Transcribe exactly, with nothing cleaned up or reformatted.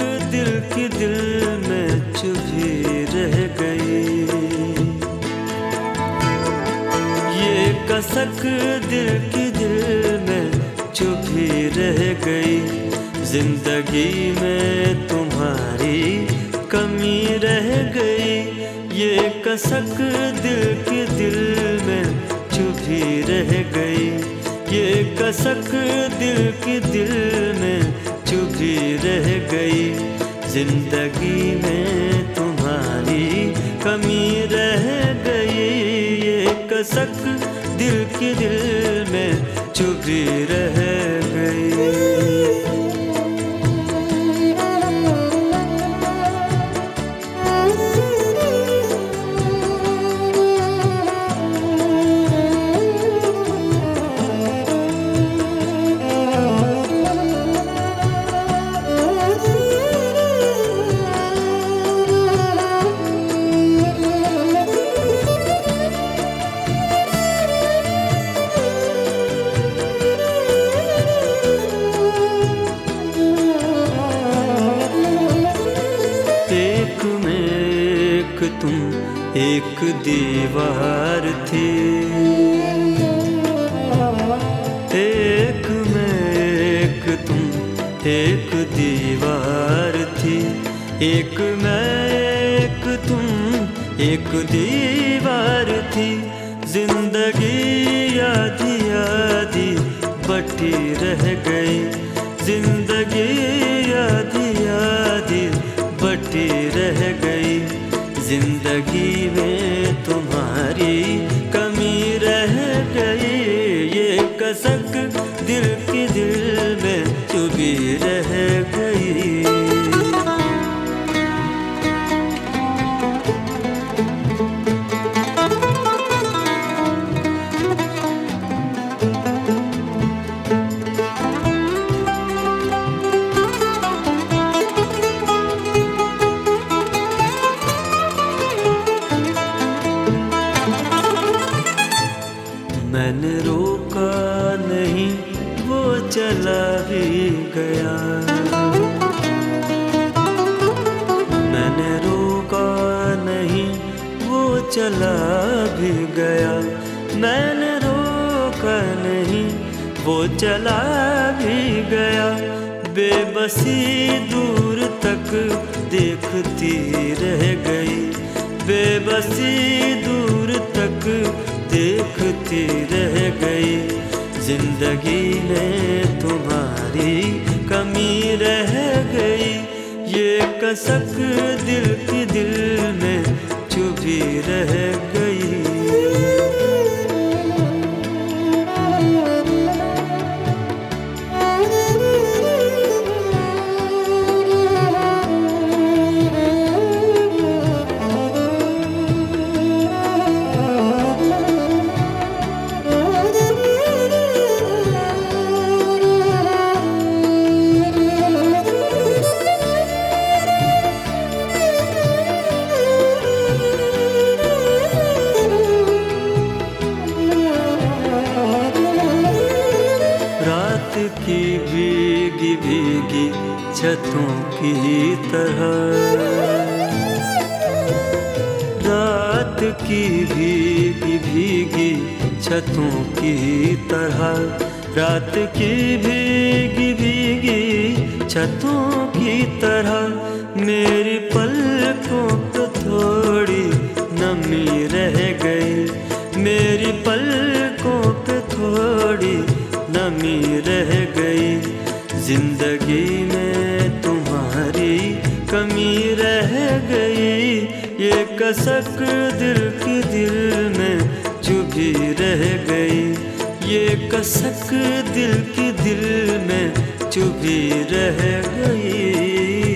दिल की दिल में चुभी रह गई। ये कसक दिल की दिल में चुभी रह गई। जिंदगी में तुम्हारी कमी रह गई। ये कसक दिल की दिल में चुभी रह गई। ये कसक दिल की दिल में चुभी रह गई। जिंदगी में तुम्हारी कमी रह गई। ये कसक दिल की दिल में चुभी रह गई। तुम एक दीवार थी, एक में एक तुम एक दीवार थी। एक में एक तुम एक दीवार थी। जिंदगी आधी आधी बटी रह गई। जिंदगी आधी आधी बटी रह गई। जिंदगी में तुम्हारी कमी रह गई। ये कसक दिल की दिल में चुभी रह गई। मैंने रोका नहीं वो चला भी गया। मैंने रोका नहीं वो चला भी गया। मैंने रोका नहीं वो चला भी गया। बेबसी दूर तक देखती रह गई। बेबसी दूर तक देखती रह गई। जिंदगी में तुम्हारी कमी रह गई। ये कसक दिल की दिल में चुभी रह गई। की भीगी भीगी छतों की तरह। रात की भीगी भीगी छतों की तरह। रात की भीगी भीगी छतों की तरह। मेरी पलकों पे थोड़ी नमी रह गई। मेरी पलकों पे थोड़ी नमी रह गई। जिंदगी में तुम्हारी कमी रह गई। ये कसक दिल की दिल में चुभी रह गई। ये कसक दिल की दिल में चुभी रह गई।